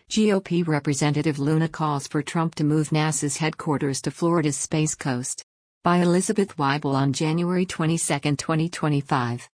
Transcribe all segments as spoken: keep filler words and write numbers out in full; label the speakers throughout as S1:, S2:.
S1: G O P Representative Luna calls for Trump to move NASA's headquarters to Florida's Space Coast. By Elizabeth Weibel on January twenty-second, twenty twenty-five.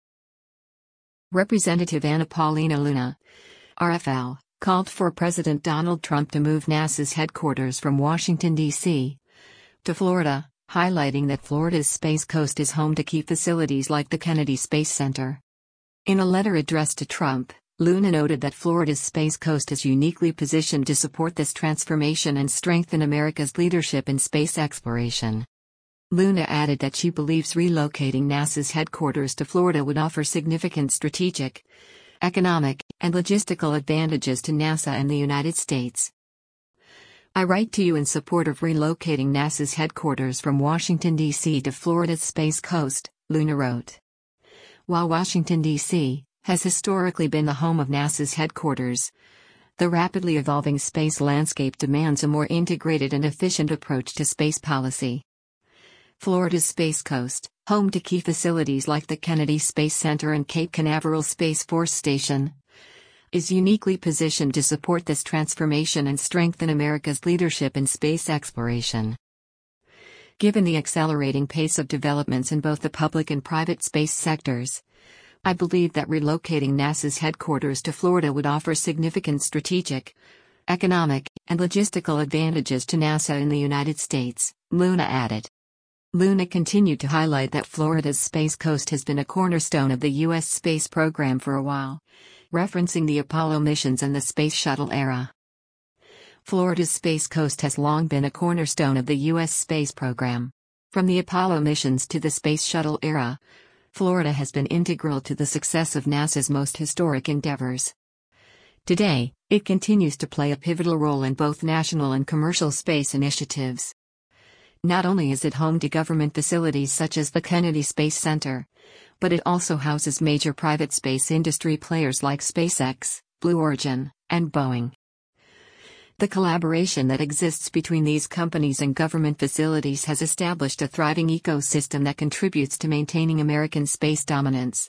S1: Representative Anna Paulina Luna, R F L, called for President Donald Trump to move NASA's headquarters from Washington, D C to Florida, highlighting that Florida's Space Coast is home to key facilities like the Kennedy Space Center. In a letter addressed to Trump, Luna noted that Florida's Space Coast is uniquely positioned to support this transformation and strengthen America's leadership in space exploration. Luna added that she believes relocating NASA's headquarters to Florida would offer significant strategic, economic, and logistical advantages to NASA and the United States. I write to you in support of relocating NASA's headquarters from Washington, D C to Florida's Space Coast, Luna wrote. While Washington, D C has historically been the home of NASA's headquarters, the rapidly evolving space landscape demands a more integrated and efficient approach to space policy. Florida's Space Coast, home to key facilities like the Kennedy Space Center and Cape Canaveral Space Force Station, is uniquely positioned to support this transformation and strengthen America's leadership in space exploration. Given the accelerating pace of developments in both the public and private space sectors, I believe that relocating NASA's headquarters to Florida would offer significant strategic, economic, and logistical advantages to NASA in the United States, Luna added. Luna continued to highlight that Florida's Space Coast has been a cornerstone of the U S space program for a while, referencing the Apollo missions and the Space Shuttle era. Florida's Space Coast has long been a cornerstone of the U S space program. From the Apollo missions to the Space Shuttle era, Florida has been integral to the success of NASA's most historic endeavors. Today, it continues to play a pivotal role in both national and commercial space initiatives. Not only is it home to government facilities such as the Kennedy Space Center, but it also houses major private space industry players like SpaceX, Blue Origin, and Boeing. The collaboration that exists between these companies and government facilities has established a thriving ecosystem that contributes to maintaining American space dominance.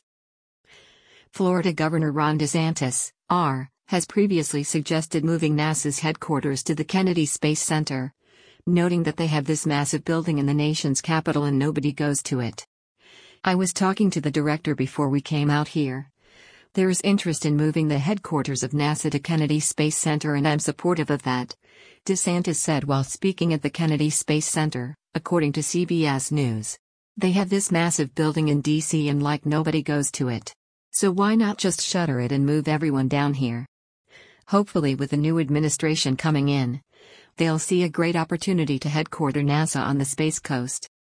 S1: Florida Governor Ron DeSantis, R, has previously suggested moving NASA's headquarters to the Kennedy Space Center, noting that they have this massive building in the nation's capital and nobody goes to it. I was talking to the director before we came out here. There is interest in moving the headquarters of NASA to Kennedy Space Center and I'm supportive of that, DeSantis said while speaking at the Kennedy Space Center, according to C B S News. They have this massive building in D C and like nobody goes to it. So why not just shutter it and move everyone down here? Hopefully with the new administration coming in, they'll see a great opportunity to headquarter NASA on the Space Coast.